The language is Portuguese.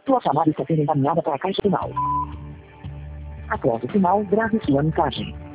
Sua chamada está sendo encaminhada para a caixa final. Após o sinal, grave sua mensagem.